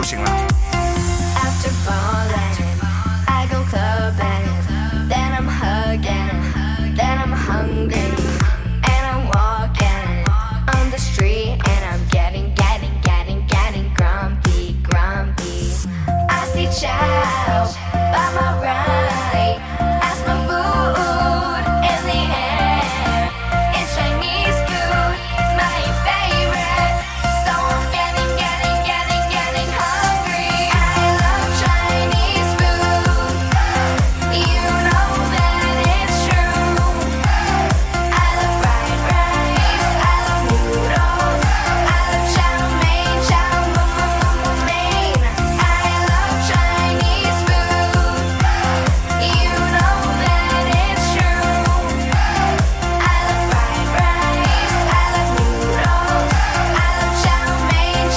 行了。 After ballin', I go clubbing, then I'm hugging, then I'm hungry, and I'm walking on the street, and I'm getting grumpy. I see chow by my right, as my food in the air. It's Chinese food, my favorite, so I'm getting hungry. I love Chinese food, you know that it's true. I love fried rice, I love noodles, I love chow mein. I love Chinese food, you know that it's true. I love fried rice, I love noodles, I love chow mein.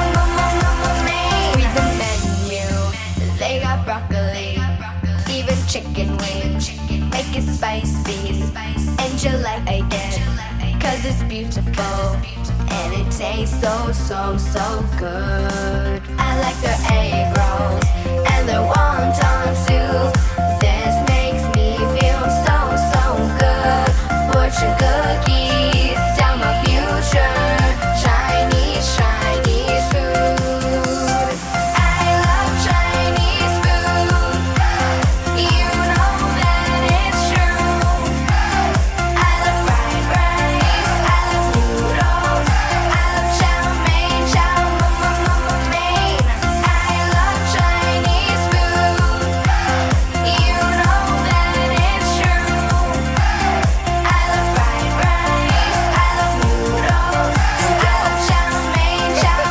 Read the menu, they got broccoli, even chicken wings. Make it spicy, and you like it, 'cause it's beautiful, and it tastes so good. I like their egg rolls, and their wonton soup. This makes me feel so good. Fortune cookies, tell my future. Chinese food. I love Chinese food, you know that it's true. I love fried rice, I love noodles, I love chow mein. I love Chinese food, you know that it's true. I love fried rice, I love noodles, I love chow mein.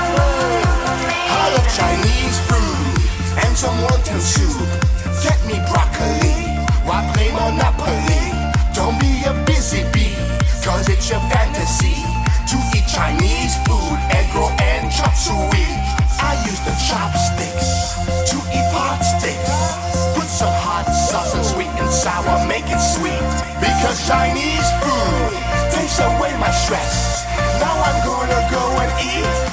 I love Chinese food and some wonton soup. Get me broccoli while play Monopoly. Don't be a busy bee, 'cause it's your fantasy to eat Chinese food, egg roll and chop suey. I use the chopsticks to eat pot sticks. Put some hot sauce and sweet and sour, make it sweet. Because Chinese food takes away my stress. Now I'm gonna go and eat